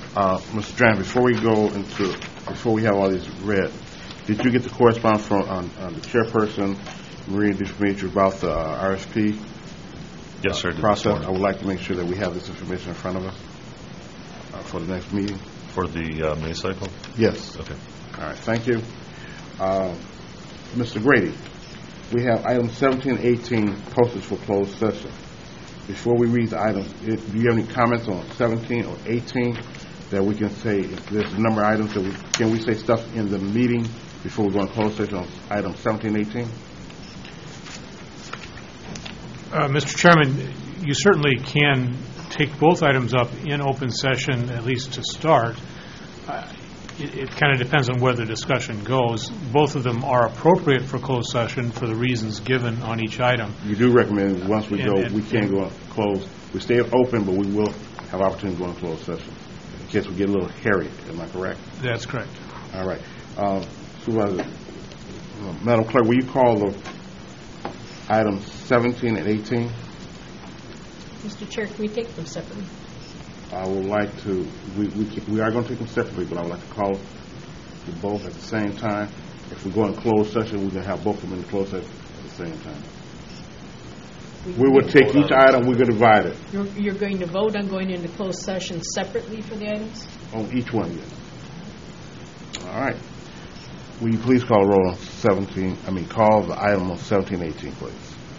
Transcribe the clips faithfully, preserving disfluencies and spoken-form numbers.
Uh, Mister Dran, before we go into, before we have all these read, did you get the correspondence from um, uh, the chairperson, Maria DeFamilia, about the uh, R S P Yes, sir. uh, process? I would like to make sure that we have this information in front of us uh, for the next meeting. For the uh, May cycle? Yes. Okay. All right, thank you. Uh, Mister Grady, we have item seventeen eighteen posted for closed session. Before we read the items, if, do you have any comments on seventeen or eighteen that we can say, if there's a number of items that we, can we say stuff in the meeting before we go in closed session on item seventeen eighteen? Uh, Mister Chairman, you certainly can take both items up in open session, at least to start. Uh, it it kind of depends on where the discussion goes. Both of them are appropriate for closed session for the reasons given on each item. You do recommend once we And- go, and- we can go closed. We stay open, but we will have opportunity to go in closed session in case we get a little hairy. Am I correct? That's correct. All right. Uh, Supervisor, uh, Madam Clerk, will you call the items seventeen and eighteen? Mister Chair, can we take them separately? I would like to, we, we, can, we are going to take them separately, but I would like to call you both at the same time. If we go in closed session, we can have both of them in the closed session at the same time. We would take each item, we're going to divide it You're, you're going to vote on going into closed session separately for the items? on each one, yes. All right. Will you please call roll on seventeen, I mean, call the item on seventeen eighteen, please.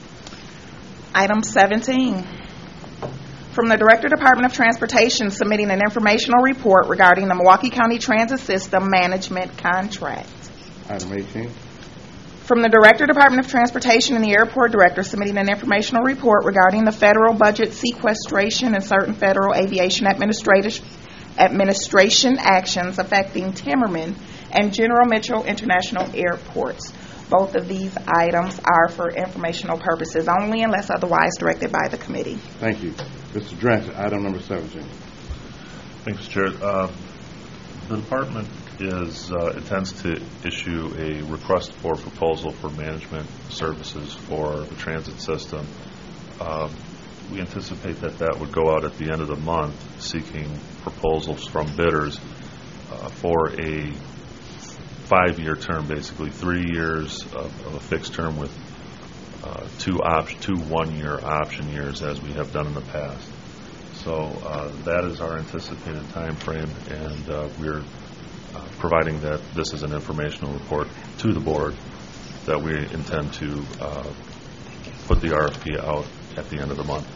Item seventeen, from the Director, Department of Transportation, submitting an informational report regarding the Milwaukee County Transit System Management Contract. Item eighteen. From the Director, Department of Transportation, and the Airport Director, submitting an informational report regarding the federal budget sequestration and certain federal aviation administrative administration actions affecting Timmerman and General Mitchell International Airports. Both of these items are for informational purposes only unless otherwise directed by the committee. Thank you. Mister Dranson, item number seventeen. Thanks, Chair. Uh, the department is uh, intends to issue a request for proposal for management services for the transit system. Uh, we anticipate that that would go out at the end of the month, seeking proposals from bidders uh, for a five-year term, basically three years of, of a fixed term with uh, two op- two one-year option years, as we have done in the past. So uh, that is our anticipated time frame, and uh, we're uh, providing that this is an informational report to the board that we intend to uh, put the R F P out at the end of the month.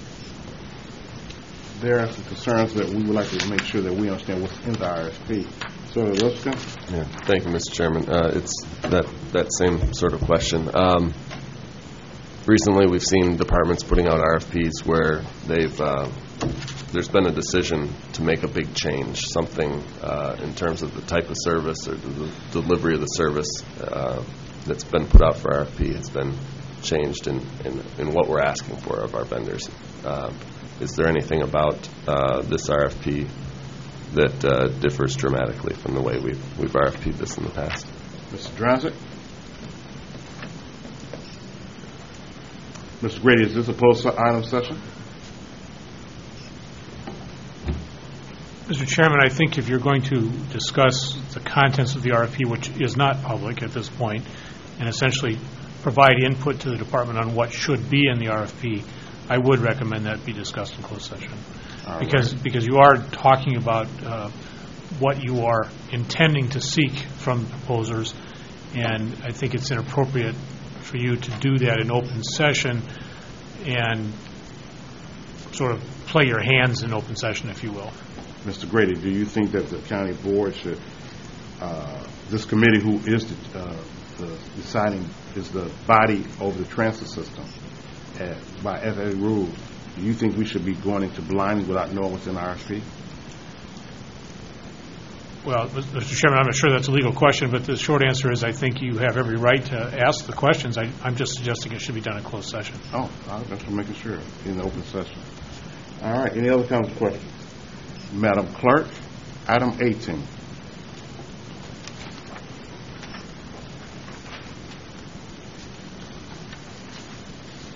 There are some concerns that we would like to make sure that we understand what's in the R S P. So, Lipscomb? Yeah, thank you, Mister Chairman. Uh, it's that that same sort of question. Um, recently, we've seen departments putting out R F Ps where they've uh, there's been a decision to make a big change, something uh, in terms of the type of service or the delivery of the service uh, that's been put out for R F P has been changed in, in, in what we're asking for of our vendors. Uh, is there anything about uh, this R F P that uh, differs dramatically from the way we've, we've R F P'd this in the past? Mister Dranzik? Mister Grady, is this a closed item session? Mister Chairman, I think if you're going to discuss the contents of the R F P, which is not public at this point, and essentially provide input to the department on what should be in the R F P, I would recommend that be discussed in closed session. All Because right. because you are talking about uh, what you are intending to seek from proposers, and I think it's inappropriate for you to do that in open session and sort of play your hands in open session, if you will. Mister Grady, do you think that the county board should, uh, this committee who is the, uh, the deciding, is the body over the transit system uh, by F A A rules, do you think we should be going into blindly without knowing what's in the R S P? Well, Mister Chairman, I'm not sure that's a legal question, but the short answer is I think you have every right to ask the questions. I, I'm just suggesting it should be done in closed session. Oh, I'm just making sure, in the open session. All right, any other comments or questions? Madam Clerk, item eighteen.